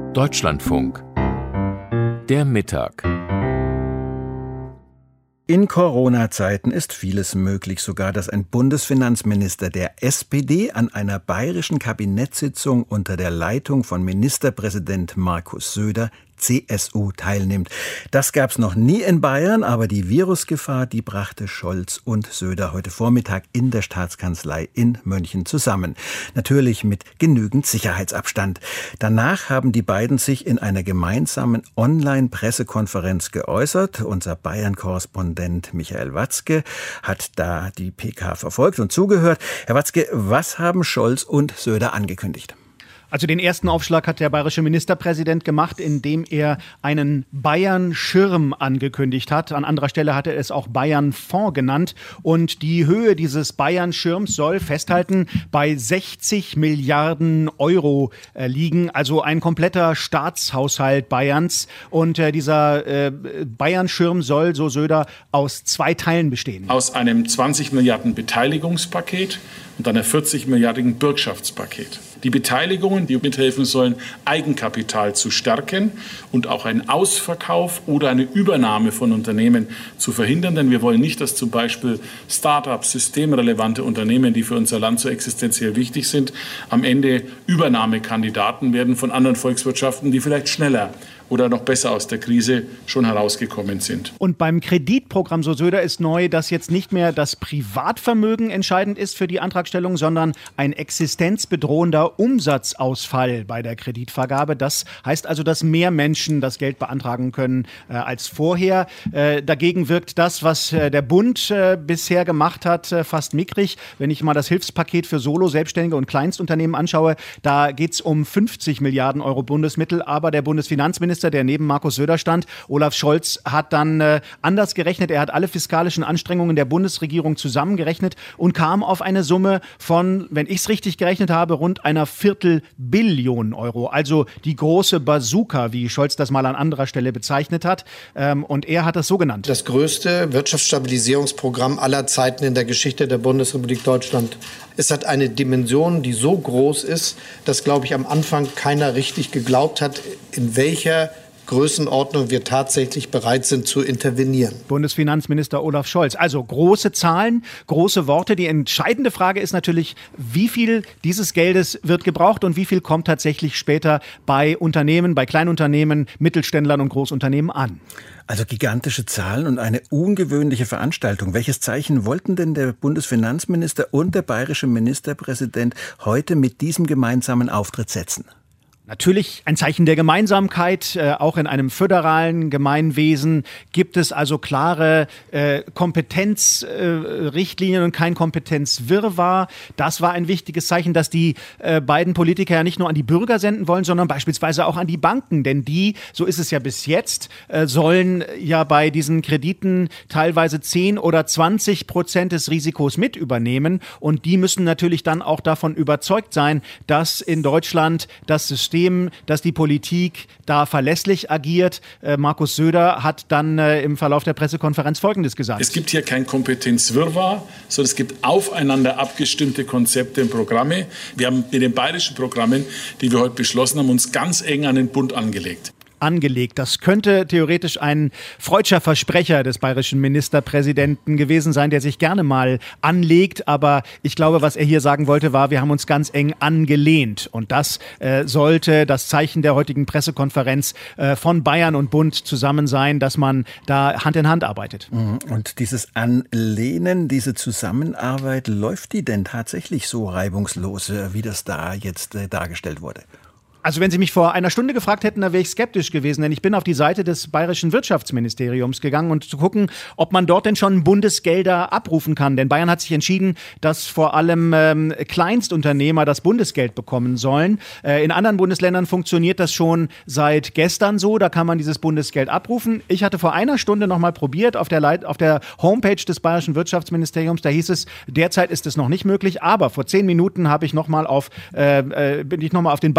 Deutschlandfunk. Der Mittag. In Corona-Zeiten ist vieles möglich, sogar dass ein Bundesfinanzminister der SPD an einer bayerischen Kabinettssitzung unter der Leitung von Ministerpräsident Markus Söder, CSU, teilnimmt. Das gab's noch nie in Bayern, aber die Virusgefahr, die brachte Scholz und Söder heute Vormittag in der Staatskanzlei in München zusammen. Natürlich mit genügend Sicherheitsabstand. Danach haben die beiden sich in einer gemeinsamen Online-Pressekonferenz geäußert. Unser Bayern-Korrespondent Michael Watzke hat da die PK verfolgt und zugehört. Herr Watzke, was haben Scholz und Söder angekündigt? Also den ersten Aufschlag hat der bayerische Ministerpräsident gemacht, indem er einen Bayern-Schirm angekündigt hat. An anderer Stelle hat er es auch Bayern-Fonds genannt. Und die Höhe dieses Bayern-Schirms soll, festhalten, bei 60 Milliarden Euro liegen. Also ein kompletter Staatshaushalt Bayerns. Und dieser Bayern-Schirm soll, so Söder, aus zwei Teilen bestehen. Aus einem 20 Milliarden Beteiligungspaket und einem 40-milliardigen Bürgschaftspaket. Die Beteiligungen, die mithelfen sollen, Eigenkapital zu stärken und auch einen Ausverkauf oder eine Übernahme von Unternehmen zu verhindern. Denn wir wollen nicht, dass zum Beispiel Start-ups, systemrelevante Unternehmen, die für unser Land so existenziell wichtig sind, am Ende Übernahmekandidaten werden von anderen Volkswirtschaften, die vielleicht schneller oder noch besser aus der Krise schon herausgekommen sind. Und beim Kreditprogramm, so Söder, ist neu, dass jetzt nicht mehr das Privatvermögen entscheidend ist für die Antragstellung, sondern ein existenzbedrohender Umsatzausfall bei der Kreditvergabe. Das heißt also, dass mehr Menschen das Geld beantragen können als vorher. Dagegen wirkt das, was der Bund bisher gemacht hat, fast mickrig. Wenn ich mal das Hilfspaket für Solo-, Selbstständige und Kleinstunternehmen anschaue, da geht es um 50 Milliarden Euro Bundesmittel, aber der Bundesfinanzminister, der neben Markus Söder stand, Olaf Scholz, hat dann anders gerechnet. Er hat alle fiskalischen Anstrengungen der Bundesregierung zusammengerechnet und kam auf eine Summe von, wenn ich es richtig gerechnet habe, rund einer Viertelbillion Euro. Also die große Bazooka, wie Scholz das mal an anderer Stelle bezeichnet hat. Und er hat das so genannt. Das größte Wirtschaftsstabilisierungsprogramm aller Zeiten in der Geschichte der Bundesrepublik Deutschland. Es hat eine Dimension, die so groß ist, dass, glaube ich, am Anfang keiner richtig geglaubt hat, in welcher Größenordnung wir tatsächlich bereit sind zu intervenieren. Bundesfinanzminister Olaf Scholz. Also große Zahlen, große Worte. Die entscheidende Frage ist natürlich, wie viel dieses Geldes wird gebraucht und wie viel kommt tatsächlich später bei Unternehmen, bei Kleinunternehmen, Mittelständlern und Großunternehmen an. Also gigantische Zahlen und eine ungewöhnliche Veranstaltung. Welches Zeichen wollten denn der Bundesfinanzminister und der bayerische Ministerpräsident heute mit diesem gemeinsamen Auftritt setzen? Natürlich ein Zeichen der Gemeinsamkeit. Auch in einem föderalen Gemeinwesen gibt es also klare Kompetenzrichtlinien und kein Kompetenzwirrwarr. Das war ein wichtiges Zeichen, dass die beiden Politiker ja nicht nur an die Bürger senden wollen, sondern beispielsweise auch an die Banken. Denn die, so ist es ja bis jetzt, sollen ja bei diesen Krediten teilweise 10 oder 20% des Risikos mit übernehmen. Und die müssen natürlich dann auch davon überzeugt sein, dass in Deutschland das System, dass die Politik da verlässlich agiert. Markus Söder hat dann im Verlauf der Pressekonferenz Folgendes gesagt. Es gibt hier kein Kompetenzwirrwarr, sondern es gibt aufeinander abgestimmte Konzepte und Programme. Wir haben mit den bayerischen Programmen, die wir heute beschlossen haben, uns ganz eng an den Bund angelegt. Das könnte theoretisch ein freudscher Versprecher des bayerischen Ministerpräsidenten gewesen sein, der sich gerne mal anlegt. Aber ich glaube, was er hier sagen wollte, war, wir haben uns ganz eng angelehnt. Und das sollte das Zeichen der heutigen Pressekonferenz von Bayern und Bund zusammen sein, dass man da Hand in Hand arbeitet. Und dieses Anlehnen, diese Zusammenarbeit, läuft die denn tatsächlich so reibungslos, wie das da jetzt dargestellt wurde? Also wenn Sie mich vor einer Stunde gefragt hätten, da wäre ich skeptisch gewesen, denn ich bin auf die Seite des bayerischen Wirtschaftsministeriums gegangen und zu gucken, ob man dort denn schon Bundesgelder abrufen kann. Denn Bayern hat sich entschieden, dass vor allem Kleinstunternehmer das Bundesgeld bekommen sollen. In anderen Bundesländern funktioniert das schon seit gestern so, da kann man dieses Bundesgeld abrufen. Ich hatte vor einer Stunde noch mal probiert auf der Homepage des bayerischen Wirtschaftsministeriums, da hieß es, derzeit ist es noch nicht möglich, aber vor 10 Minuten bin ich noch mal auf den Button gegangen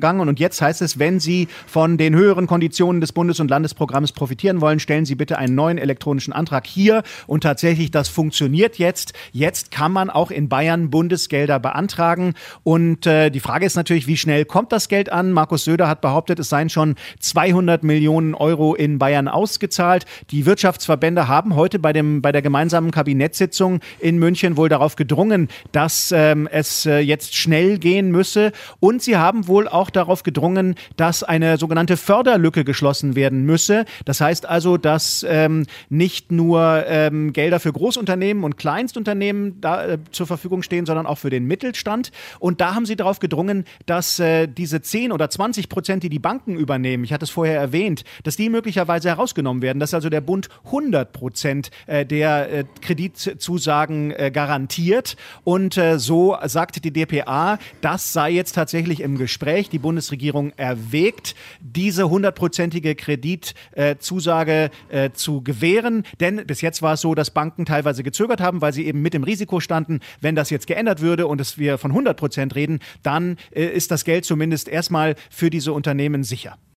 vergangen und jetzt heißt es, wenn Sie von den höheren Konditionen des Bundes- und Landesprogramms profitieren wollen, stellen Sie bitte einen neuen elektronischen Antrag hier und tatsächlich, das funktioniert jetzt. Jetzt kann man auch in Bayern Bundesgelder beantragen und die Frage ist natürlich, wie schnell kommt das Geld an? Markus Söder hat behauptet, es seien schon 200 Millionen Euro in Bayern ausgezahlt. Die Wirtschaftsverbände haben heute bei der gemeinsamen Kabinettssitzung in München wohl darauf gedrungen, dass es jetzt schnell gehen müsse. Und sie haben wohl auch darauf gedrungen, dass eine sogenannte Förderlücke geschlossen werden müsse. Das heißt also, dass nicht nur Gelder für Großunternehmen und Kleinstunternehmen da zur Verfügung stehen, sondern auch für den Mittelstand. Und da haben sie darauf gedrungen, dass diese 10 oder 20%, die die Banken übernehmen, ich hatte es vorher erwähnt, dass die möglicherweise herausgenommen werden, dass also der Bund 100% der Kreditzusagen garantiert. Und so sagte die dpa, das sei jetzt tatsächlich im Gespräch. Die Bundesregierung erwägt, diese 100%ige Kreditzusage zu gewähren. Denn bis jetzt war es so, dass Banken teilweise gezögert haben, weil sie eben mit dem Risiko standen, wenn das jetzt geändert würde und wir von 100% reden, dann ist das Geld zumindest erstmal für diese Unternehmen sicher.